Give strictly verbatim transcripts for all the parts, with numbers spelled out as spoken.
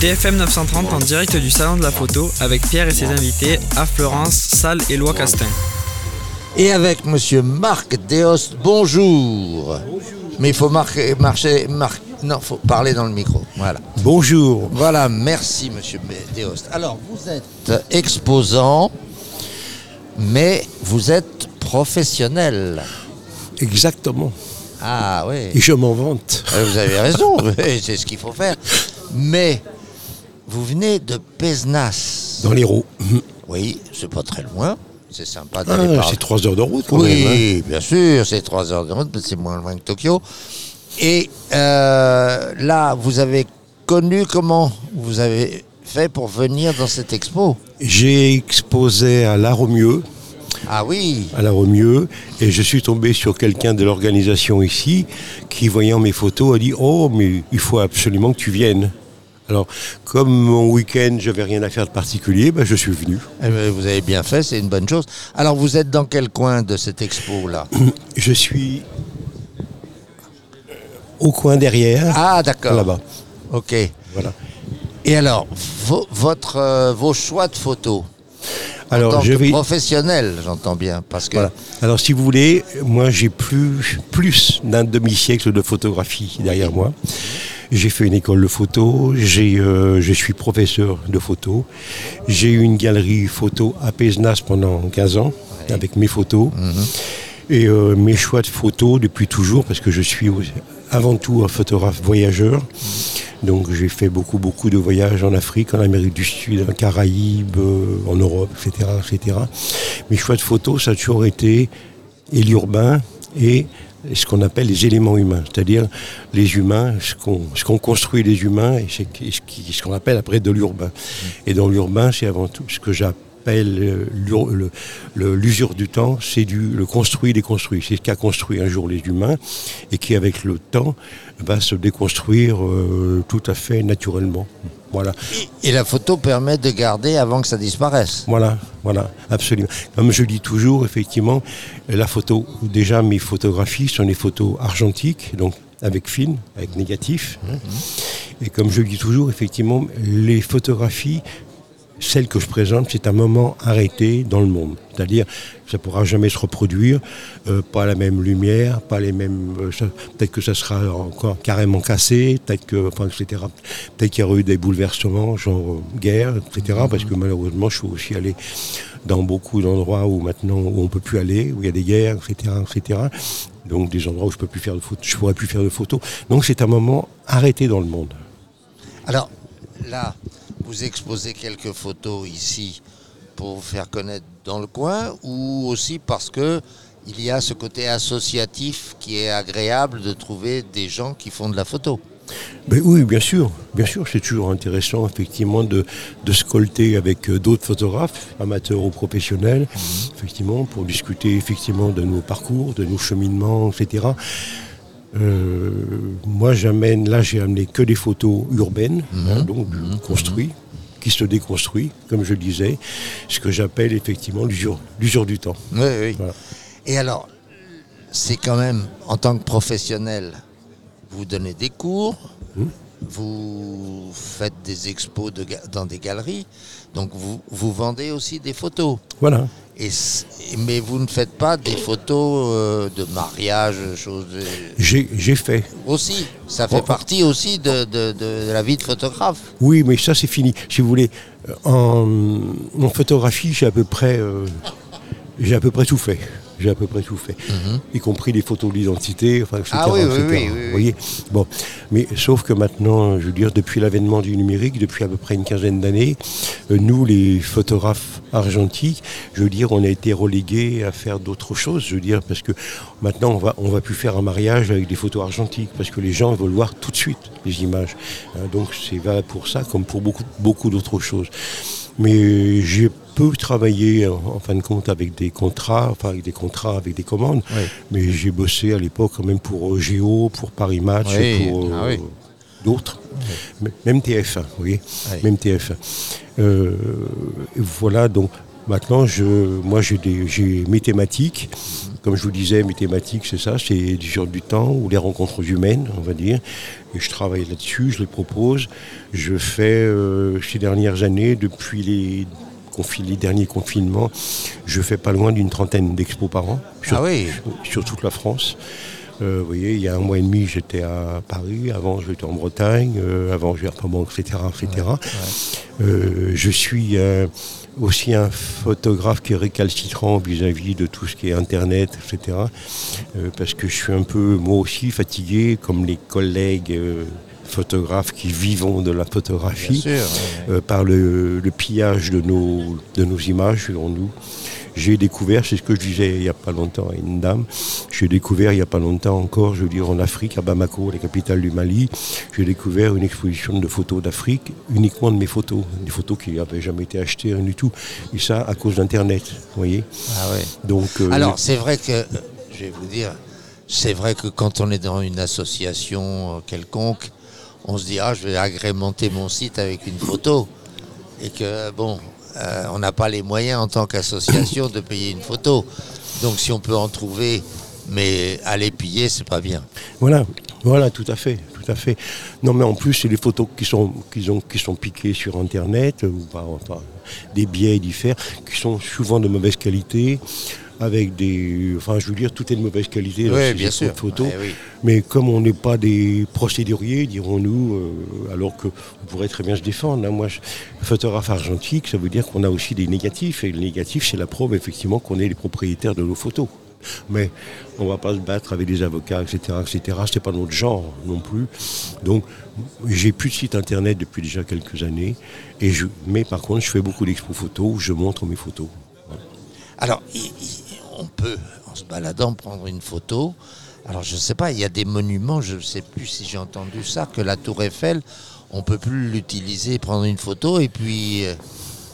T F M neuf cent trente en direct du Salon de la Photo avec Pierre et ses invités à Florence, Salles et Lois Castin. Et avec monsieur Marc Déoste, bonjour. Bonjour. Mais il faut marquer, marcher, mar... non, faut parler dans le micro. Voilà. Bonjour. Voilà, merci monsieur Déoste. Alors, vous êtes exposant, mais vous êtes professionnel. Exactement. Ah oui. Et je m'en vante. Vous avez raison, c'est ce qu'il faut faire. Mais vous venez de Pézenas. Dans l'Hérault. Oui, c'est pas très loin. C'est sympa d'aller ah, par... C'est trois heures de route quand oui, même. Oui, hein. Bien sûr, c'est trois heures de route, mais c'est moins loin que Tokyo. Et euh, là, vous avez connu comment vous avez fait pour venir dans cette expo? J'ai exposé à l'Art au Mieux. Ah oui. À l'Art au Mieux. Et je suis tombé sur quelqu'un de l'organisation ici qui, voyant mes photos, a dit « Oh, mais il faut absolument que tu viennes ». Alors, comme mon week-end, je n'avais rien à faire de particulier, ben je suis venu. Eh bien, vous avez bien fait, c'est une bonne chose. Alors, vous êtes dans quel coin de cette expo-là? Je suis au coin derrière. Ah, d'accord. Là-bas. Ok. Voilà. Et alors, vo- votre, euh, vos choix de photos alors, en tant je que vais... professionnel, j'entends bien, parce que... Voilà. Alors, si vous voulez, moi, j'ai plus, plus d'un demi-siècle de photographie derrière moi. J'ai fait une école de photo, j'ai, euh, je suis professeur de photo. J'ai eu une galerie photo à Pézenas pendant quinze ans, ouais. Avec mes photos. Mm-hmm. Et euh, mes choix de photos depuis toujours, parce que je suis avant tout un photographe voyageur. Mm-hmm. Donc j'ai fait beaucoup, beaucoup de voyages en Afrique, en Amérique du Sud, en Caraïbes, euh, en Europe, et cetera, et cetera. Mes choix de photos, ça a toujours été et l'urbain et ce qu'on appelle les éléments humains, c'est-à-dire les humains, ce qu'on, ce qu'on construit les humains et ce, qui, ce qu'on appelle après de l'urbain. Et dans l'urbain, c'est avant tout ce que j'appelle l'ur, le, le, l'usure du temps, c'est du, le construit déconstruit. C'est ce qu'a construit un jour les humains et qui, avec le temps, va se déconstruire euh, tout à fait naturellement. Voilà. Et la photo permet de garder avant que ça disparaisse. Voilà, voilà, absolument. Comme je dis toujours, effectivement, la photo, déjà mes photographies sont des photos argentiques, donc avec film, avec négatif. Hein. Mmh. Et comme je dis toujours, effectivement, les photographies, celles que je présente, c'est un moment arrêté dans le monde. C'est-à-dire, ça ne pourra jamais se reproduire, euh, pas la même lumière, pas les mêmes... Euh, ça, peut-être que ça sera encore carrément cassé, peut-être que, enfin, et cetera. Peut-être qu'il y aura eu des bouleversements, genre euh, guerre, et cetera. Mm-hmm. Parce que malheureusement, je suis aussi allé dans beaucoup d'endroits où maintenant où on ne peut plus aller, où il y a des guerres, et cetera, et cetera. Donc des endroits où je peux plus faire de photos, je pourrais plus faire de photos. Donc c'est un moment arrêté dans le monde. Alors là, vous exposez quelques photos ici pour vous faire connaître dans le coin ou aussi parce que il y a ce côté associatif qui est agréable de trouver des gens qui font de la photo. Ben oui, bien sûr, bien sûr, c'est toujours intéressant effectivement de, de se colter avec d'autres photographes, amateurs ou professionnels, mmh. effectivement, pour discuter effectivement de nos parcours, de nos cheminements, et cetera. Euh, moi j'amène, là j'ai amené que des photos urbaines, mmh. hein, donc mmh. construites, mmh. qui se déconstruisent, comme je disais, ce que j'appelle effectivement l'usure, l'usure du temps. Oui, oui. Voilà. Et alors, c'est quand même, en tant que professionnel, vous donnez des cours, mmh. vous faites des expos de, dans des galeries, donc vous, vous vendez aussi des photos. Voilà. Et, mais vous ne faites pas des photos euh, de mariage, choses... De... J'ai, j'ai fait. Aussi, ça fait oh. partie aussi de, de, de la vie de photographe. Oui, mais ça c'est fini. Si vous voulez, en, en photographie, j'ai à peu près, euh, j'ai à peu près tout fait. J'ai à peu près tout fait, mm-hmm. y compris les photos d'identité, enfin, et cetera. Ah oui, et cetera. Oui, oui, oui, vous voyez, bon, mais sauf que maintenant, je veux dire, depuis l'avènement du numérique, depuis à peu près une quinzaine d'années, euh, nous, les photographes argentiques, je veux dire, on a été relégués à faire d'autres choses. Je veux dire, parce que maintenant, on va, on va plus faire un mariage avec des photos argentiques, parce que les gens veulent voir tout de suite les images. Hein, donc, c'est valable pour ça, comme pour beaucoup, beaucoup d'autres choses. Mais j'ai peu travaillé en, en fin de compte avec des contrats, enfin avec des contrats, avec des commandes. Oui. Mais j'ai bossé à l'époque quand même pour euh, Géo, pour Paris Match, oui. pour euh, ah, oui. d'autres. Oui. Même T F un, vous voyez, oui. même T F un. Euh, voilà, donc maintenant, je, moi j'ai, des, j'ai mes thématiques Comme je vous disais, mes thématiques, c'est ça, c'est sur du temps ou les rencontres humaines, on va dire. Et je travaille là-dessus, je les propose. Je fais, euh, ces dernières années, depuis les, confi- les derniers confinements, je fais pas loin d'une trentaine d'expos par an, sur, Ah oui. sur, sur toute la France. Euh, vous voyez, il y a un mois et demi, j'étais à Paris, avant j'étais en Bretagne, euh, avant j'étais à Bon, et cetera, et cetera. Ouais, ouais. Euh, je suis euh, aussi un photographe qui est récalcitrant vis-à-vis de tout ce qui est Internet, et cetera. Euh, parce que je suis un peu, moi aussi, fatigué, comme les collègues euh, photographes qui vivent de la photographie, sûr, ouais, ouais. Euh, par le, le pillage de nos, de nos images, selon nous. J'ai découvert, c'est ce que je disais il n'y a pas longtemps à une dame, j'ai découvert il n'y a pas longtemps encore, je veux dire en Afrique, à Bamako, la capitale du Mali, j'ai découvert une exposition de photos d'Afrique, uniquement de mes photos, des photos qui n'avaient jamais été achetées, rien du tout. Et ça à cause d'Internet, vous voyez. Ah ouais. Donc, euh, alors c'est vrai que, je vais vous dire, c'est vrai que quand on est dans une association quelconque, on se dit, ah je vais agrémenter mon site avec une photo. Et que bon... Euh, on n'a pas les moyens en tant qu'association de payer une photo. Donc si on peut en trouver, mais aller piller, c'est pas bien. Voilà, voilà, tout à fait, tout à fait. Non, mais en plus, c'est des photos qui sont, qui ont, qui sont piquées sur Internet, ou par, par des biais différents, qui sont souvent de mauvaise qualité, avec des... Enfin, je veux dire, tout est de mauvaise qualité dans oui, ces bien sûr. photos. Ouais, oui. Mais comme on n'est pas des procéduriers, dirons-nous, euh, alors qu'on pourrait très bien se défendre. Hein. Moi, je, photographe argentique, ça veut dire qu'on a aussi des négatifs. Et le négatif, c'est la preuve, effectivement, qu'on est les propriétaires de nos photos. Mais on ne va pas se battre avec des avocats, et cetera, et cetera. Ce n'est pas notre genre non plus. Donc, j'ai plus de site internet depuis déjà quelques années. Et je, mais par contre, je fais beaucoup d'expos photos où je montre mes photos. Voilà. Alors, on peut, en se baladant, prendre une photo. Alors, je ne sais pas, il y a des monuments, je ne sais plus si j'ai entendu ça, que la Tour Eiffel, on ne peut plus l'utiliser, prendre une photo, et puis... Et,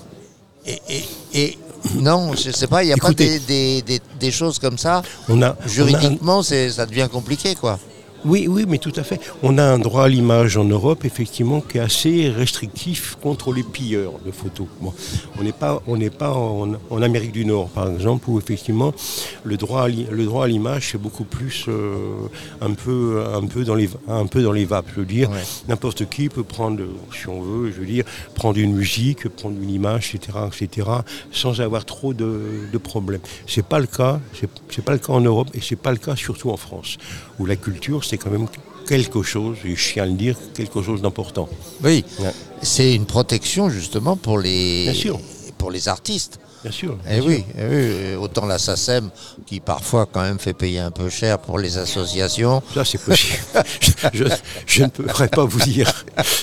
et, et non, je ne sais pas, il n'y a Écoutez, pas des, des, des, des choses comme ça. On a, Juridiquement, on a un... c'est, ça devient compliqué, quoi. Oui, oui, mais tout à fait. On a un droit à l'image en Europe, effectivement, qui est assez restrictif contre les pilleurs de photos. Bon, on n'est pas, on n'est pas en, en Amérique du Nord, par exemple, où effectivement le droit à, le droit à l'image c'est beaucoup plus euh, un peu, un peu dans les, un peu dans les vapes. Je veux dire, ouais. N'importe qui peut prendre, si on veut, je veux dire, prendre une musique, prendre une image, et cetera, et cetera, sans avoir trop de, de problèmes. C'est pas le cas. C'est, c'est pas le cas en Europe et c'est pas le cas surtout en France, où la culture c'est quand même quelque chose, et je tiens à le dire, quelque chose d'important. Oui, ouais. C'est une protection justement pour les, Bien sûr. Pour les artistes. Bien sûr. Et bien oui, sûr. Et oui, autant la SACEM qui parfois quand même fait payer un peu cher pour les associations. Ça c'est possible. je, je, je ne pourrais pas vous dire.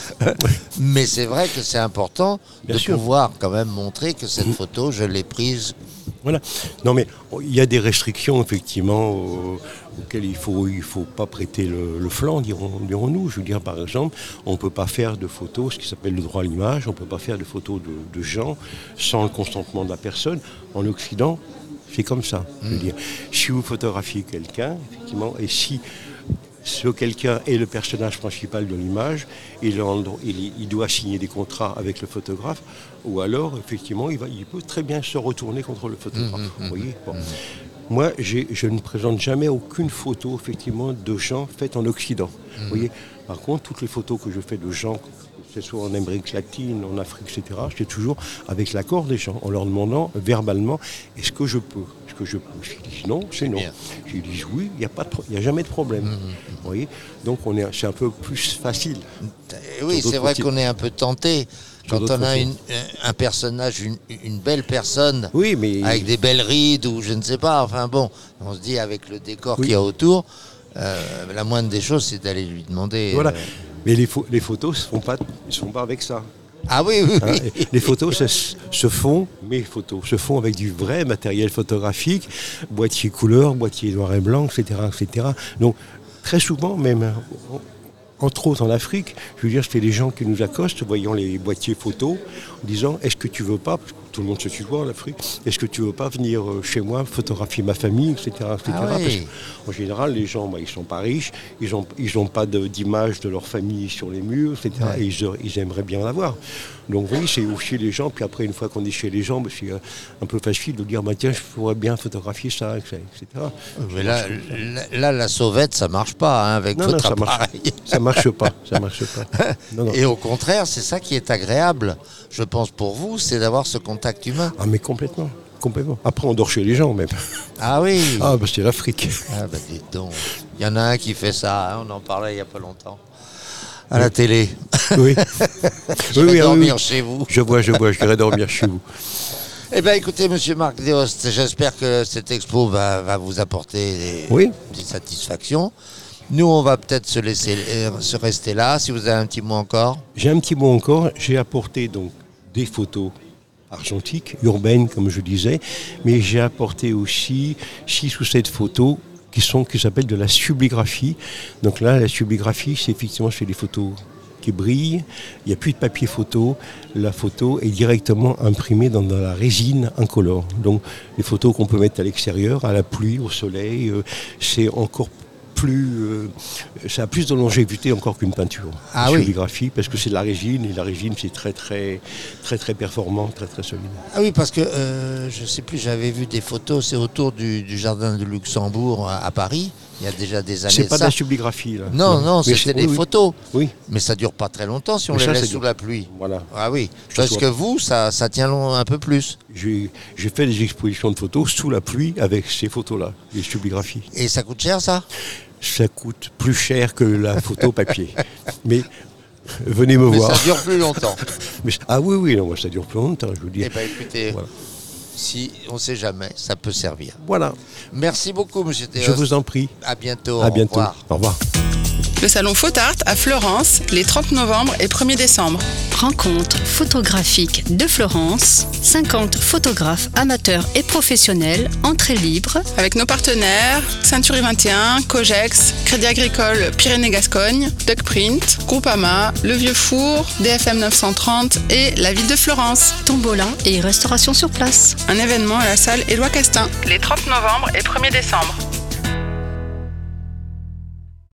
Mais c'est vrai que c'est important bien de sûr. Pouvoir quand même montrer que cette photo, je l'ai prise. Voilà. Non mais il y a des restrictions effectivement euh, auxquelles il faut il faut pas prêter le, le flanc, dirons, dirons-nous. Je veux dire par exemple, on ne peut pas faire de photos, ce qui s'appelle le droit à l'image, on ne peut pas faire de photos de, de gens sans le consentement de la personne. En Occident, c'est comme ça. Mmh. Je veux dire, si vous photographiez quelqu'un, effectivement, et si ce quelqu'un est le personnage principal de l'image, il, il, il doit signer des contrats avec le photographe, ou alors, effectivement, il, va, il peut très bien se retourner contre le photographe. Mmh, mmh, vous voyez bon. mmh. Moi, j'ai, je ne présente jamais aucune photo, effectivement, de gens faites en Occident. Mmh. Vous voyez. Par contre, toutes les photos que je fais de gens, que ce soit en Amérique latine, en Afrique, et cetera, c'est toujours avec l'accord des gens, en leur demandant verbalement, est-ce que je peux ? Est-ce que je peux ? S'ils disent non, c'est, c'est non. S'ils disent oui, il n'y a, pro- a jamais de problème. Mmh. Vous voyez ? Donc, on est, c'est un peu plus facile. Oui, c'est vrai côtés. Qu'on est un peu tenté. Quand on a une, un personnage, une, une belle personne, oui, mais... avec des belles rides ou je ne sais pas, enfin bon, on se dit avec le décor oui. qu'il y a autour, euh, la moindre des choses, c'est d'aller lui demander... Voilà, euh... mais les, fo- les photos ne se font pas, ne se font pas avec ça. Ah oui, oui, hein, oui. Les photos se, se font, mes photos se font avec du vrai matériel photographique, boîtier couleur, boîtier noir et blanc, et cetera, et cetera. Donc, très souvent même... On, entre autres en Afrique, je veux dire, c'est des gens qui nous accostent, voyant les boîtiers photos, en disant « Est-ce que tu veux pas ?» Tout le monde se tutoie en Afrique. Est-ce que tu veux pas venir chez moi photographier ma famille, et cetera, et cetera. Ah oui. Parce qu'en général, les gens, bah, ils sont pas riches, ils ont, ils ont pas de, d'image de leur famille sur les murs, et cetera. Ouais. Et ils, ils aimeraient bien l'avoir. Donc oui, c'est chez les gens. Puis après, une fois qu'on est chez les gens, bah, c'est un peu facile de dire bah, tiens, je pourrais bien photographier ça, et cetera. Mais là, là, là, la sauvette, ça marche pas hein, avec non, votre non, appareil. Ça marche, ça marche pas. Ça marche pas. Non, non. Et au contraire, c'est ça qui est agréable, je pense pour vous, c'est d'avoir ce contact humain. Ah mais complètement, complètement. Après on dort chez les gens même. Ah oui. Ah bah c'est l'Afrique. Ah bah dites donc. Il y en a un qui fait ça, hein, on en parlait il n'y a pas longtemps. À oui. La télé. Oui. Je oui, vais oui, dormir oui. chez vous. Je vois, je vois, je vais dormir chez vous. Eh bien écoutez monsieur Marc Déost, j'espère que cette expo va, va vous apporter des, oui. des satisfactions. Nous, on va peut-être se laisser euh, se rester là. Si vous avez un petit mot encore. J'ai un petit mot encore. J'ai apporté donc des photos argentiques, urbaines, comme je disais, mais j'ai apporté aussi six ou sept photos qui sont qui s'appellent de la subligraphie. Donc là, la subligraphie, c'est effectivement c'est des photos qui brillent. Il n'y a plus de papier photo. La photo est directement imprimée dans, dans la résine incolore. Donc les photos qu'on peut mettre à l'extérieur, à la pluie, au soleil, euh, c'est encore plus, euh, ça a plus de longévité encore qu'une peinture. Ah la oui. Subligraphie, parce que c'est de la résine, et la résine c'est très très très très performant, très très solide. Ah oui, parce que euh, je ne sais plus, j'avais vu des photos, c'est autour du, du jardin de Luxembourg à, à Paris, il y a déjà des années. C'est pas de, de la subligraphie là. Non, non, non c'était des oui, photos. Oui. Mais ça dure pas très longtemps si on Mais les ça, laisse ça sous dure. la pluie. Voilà. Ah oui, Je parce vois. que vous, ça, ça tient long, un peu plus. J'ai, j'ai fait des expositions de photos sous la pluie avec ces photos-là, les subligraphies. Et ça coûte cher ça? Ça coûte plus cher que la photo papier. Mais venez me Mais voir. ça dure plus longtemps. Mais, ah oui, oui, non, moi, ça dure plus longtemps, je vous dis. Eh bien écoutez, Voilà. si on ne sait jamais, ça peut servir. Voilà. Merci beaucoup monsieur Théos. Je vous en prie. À bientôt. À Au bientôt. revoir. Au revoir. Le salon Photart à Florence, les trente novembre et premier décembre. Rencontre photographique de Florence, cinquante photographes amateurs et professionnels, entrée libre. Avec nos partenaires, Century vingt et un, Cogex, Crédit Agricole Pyrénées-Gascogne, Duckprint, Groupama, Le Vieux Four, D F M neuf cent trente et la ville de Florence. Tombola et restauration sur place. Un événement à la salle Éloi Castin, les trente novembre et premier décembre.